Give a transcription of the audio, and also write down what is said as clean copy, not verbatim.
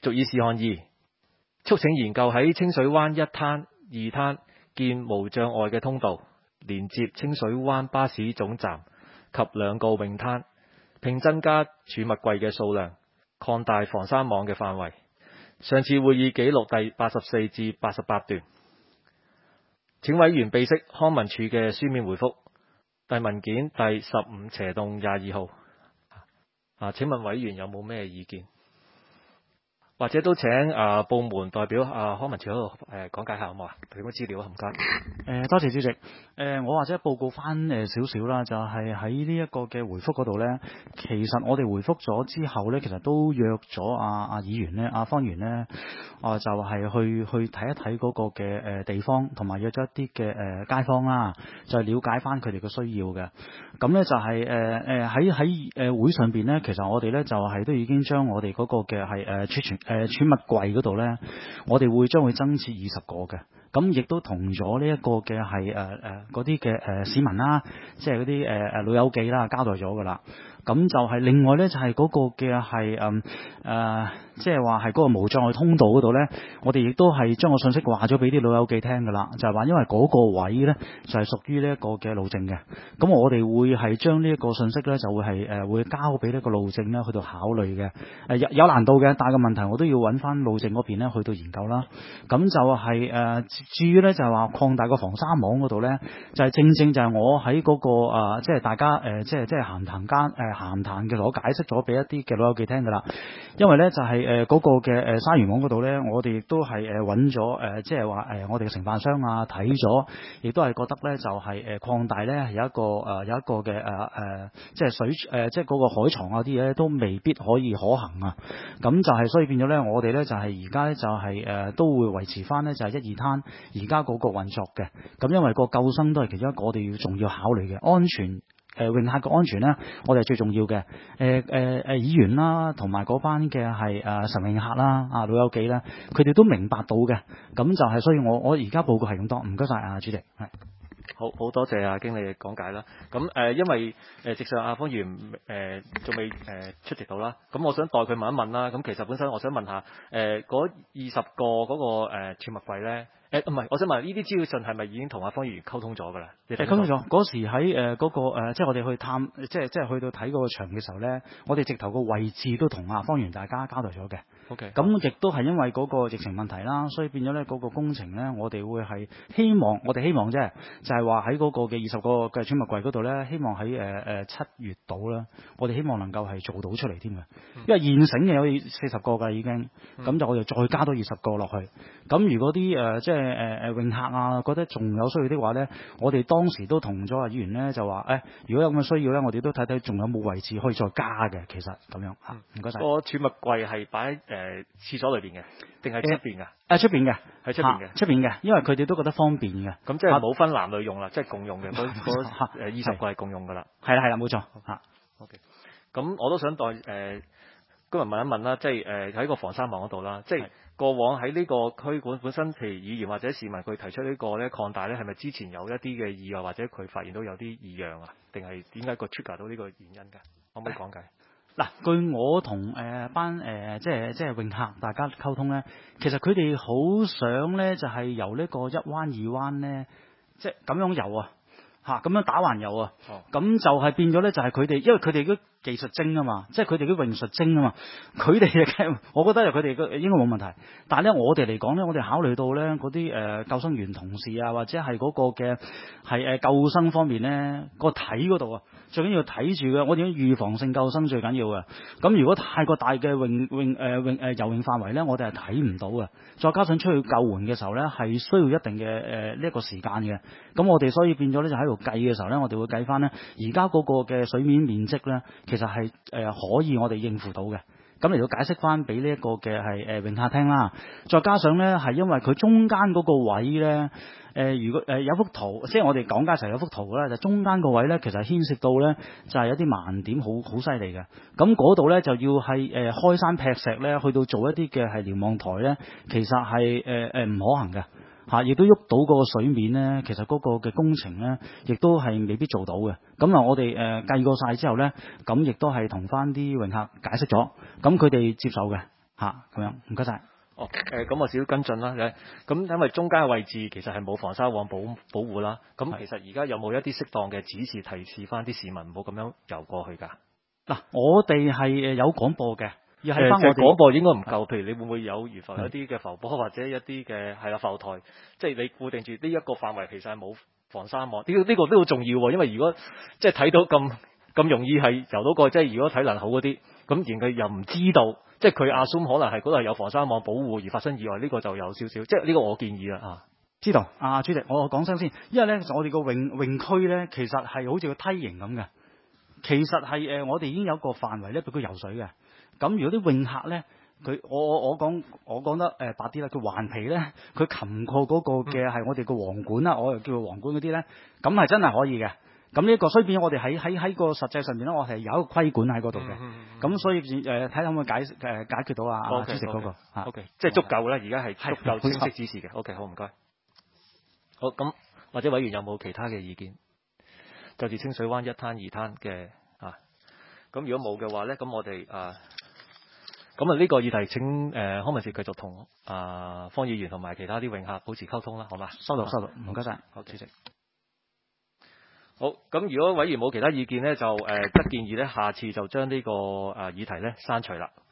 注意事項2，促請研究喺清水灣1灘、2灘建無障礙嘅通道，連接清水灣巴士總站及2個泳灘，並增加儲物櫃嘅數量，擴大防山網嘅範圍。上次會議記錄第84至88段。請委員備悉康文署嘅書面回覆，第文件第15/22號。請問委員有冇咩意見？或者都請部門代表康文署嗰度講解下好唔好啊？提供資料啊，唔該。 多謝主席。我或者報告翻少少啦，就係喺呢一個嘅回覆嗰度咧，其實我哋回覆咗之後咧，其實都約咗議員咧，方員咧，就係去睇一睇嗰個嘅地方，同埋約咗一啲嘅街坊啦，就係了解翻佢哋嘅需要嘅。咁咧就係喺會上邊咧，其實我哋咧就係都已經將我哋嗰個嘅係儲物櫃嗰度咧，我哋會將會增設20個嘅。咁亦都同咗呢一個嘅係嗰啲嘅市民啦，即係嗰啲老友記啦，交代咗噶啦。咁就係另外咧，就係嗰個嘅係即係話係嗰個無障礙通道嗰度咧，我哋亦都係將個信息話咗俾啲老友記聽噶啦，就係話因為嗰個位咧就係屬於呢一個嘅路政嘅，咁我哋會係將呢一個信息咧就會係會交俾呢個路政咧去到考慮嘅。有難度嘅，但係個問題我都要揾翻路政嗰邊咧去到研究啦。咁就係至於咧就係話擴大個防沙網嗰度咧，就係正正就係我喺嗰個即係大家即係閒談嘅時候，我解釋咗俾一啲嘅老友記聽㗎啦。因為咧就係嗰個嘅鯊魚網嗰度咧，我哋亦都係揾咗即係話我哋嘅承辦商睇咗，亦都係覺得咧就係擴大咧有一個嘅即係水即係嗰個海床啲嘢咧都未必可以可行啊。咁就係所以變咗咧，我哋咧就係而家咧就係都會維持翻咧就係1、2灘而家嗰個運作嘅。咁因為個救生都係其中一個我哋仲要考慮嘅安全。泳客嘅安全咧，我哋係最重要嘅。議員啦，同埋嗰班嘅係晨泳客啦，老友記啦，佢哋都明白到嘅。咁就係，所以我而家報告係咁多，唔該晒主席。係。 好多謝經理嘅講解啦。咁因為直上方員仲未出席到啦，咁我想代佢問一問啦。咁其實本身我想問下嗰20個嗰個儲物櫃咧。唔係，我想問呢啲資料信係咪已經同方議員溝通咗㗎啦？ 溝通咗。嗰時喺嗰個即係我哋去探，即係去到睇嗰個場嘅時候咧，我哋直頭個位置都同方員大家交代咗嘅。 OK。 咁亦都係因為嗰個疫情問題啦，所以變咗咧嗰個工程咧，我哋會係希望啫，就係話喺嗰個嘅20個嘅儲物櫃嗰度咧，希望喺7月度啦，我哋希望能夠係做到出嚟添嘅。因為現成嘅有40個㗎已經，咁就我哋再加多20個落去。咁如果啲即係泳客覺得仲有需要的話咧，我哋當時都同咗議員咧就話如果有咁嘅需要咧，我哋都睇睇仲有冇位置可以再加嘅。其實咁樣嚇，唔該晒。 個儲物櫃係擺喺廁所裏邊嘅，定係出邊㗎？ 出邊嘅， 喺出邊嘅， 出邊嘅，因為佢哋都覺得方便嘅。 咁即係冇分男女用啦，即係共用嘅。嗰20個係共用㗎啦。係啦， 冇錯嚇。 OK。咁我都想今日問一問啦，即係喺個防山網嗰度啦，即係過往喺呢個區管本身，譬如議員或者市民佢提出呢個咧擴大咧，係咪之前有一啲嘅意外，或者佢發現到有啲異樣啊？定係點解個 trigger 到呢個原因㗎？可唔可以講解？ 嗱，據我同班即係泳客大家溝通咧，其實佢哋好想咧就係由呢個1灣2灣咧，即係咁樣游啊，咁樣打橫游啊，咁就係變咗咧就係佢哋，因為佢哋都技術精啊嘛，即係佢哋啲泳術精啊嘛，佢哋嘅我覺得佢哋應該冇問題。但係咧，我哋嚟講咧，我哋考慮到咧嗰啲救生員同事或者係嗰個嘅係救生方面咧個體嗰度啊，最緊要睇住嘅。我哋預防性救生最緊要嘅。咁如果太過大嘅游泳範圍咧，我哋係睇唔到嘅。再加上出去救援嘅時候咧，係需要一定嘅呢一個時間嘅。咁我哋所以變咗咧就喺度計嘅時候咧，我哋會計翻咧而家嗰個嘅水面面積咧。其實係可以我哋應付到嘅，咁嚟到解釋翻俾呢一個嘅係泳客聽啦。再加上咧係因為佢中間嗰個位咧，如果有幅圖，即係我哋講解時候有幅圖咧，就中間個位咧其實牽涉到咧就係有啲盲點好犀利嘅。咁嗰度咧就要係開山劈石咧，去到做一啲嘅係瞭望台咧，其實係唔可行嘅。亦都喐到嗰個水面咧，其實嗰個嘅工程咧，亦都係未必做到嘅。咁我哋計過晒之後咧，咁亦都係同翻啲泳客解釋咗，咁佢哋接受嘅。 咁樣，唔該晒。 哦，咁我少少跟進啦。咁因為中間嘅位置其實係冇防沙網保護啦。咁其實而家有冇一啲適當嘅指示提示翻啲市民唔好咁樣游過去㗎？ 嗱，我哋係有廣播嘅，要喺翻我哋廣播應該唔夠。譬如你會唔會有如浮一啲嘅浮波或者一啲嘅係啦浮台，即係你固定住呢一個範圍其實係冇防沙網。呢個都好重要喎，因為如果即係睇到咁容易係游到過，即係如果體能好嗰啲，咁然佢又唔知道。即係佢assume可能係嗰度係有防沙網保護而發生意外，呢個就有少少，即係呢個我建議啦。 知道，主席，我講聲先，因為咧我哋個泳區咧其實係好似個梯形咁嘅，其實係我哋已經有個範圍咧俾佢游水嘅。咁如果啲泳客咧，我講得白啲啦，佢環皮咧，佢擒過嗰個嘅係我哋個皇冠啦，我又叫佢皇冠嗰啲咧，咁係真係可以嘅。咁呢一個，所以變咗我哋喺個實際上面咧，我係有一個規管喺嗰度嘅。咁所以睇下可唔可以解決到主席嗰個 OK， 即係足夠啦，而家係足夠清晰指示嘅。OK， 好唔該。好，咁或者委員有冇其他嘅意見？就住清水灣一灘二灘嘅咁如果冇嘅話咧，咁我哋咁呢個議題請康文署繼續同方議員同埋其他啲泳客保持溝通啦，好嘛？ 收到，唔該晒。 好，主席。好，咁如果委員冇其他意見咧，就則建議咧，下次就將呢個議題咧刪除啦。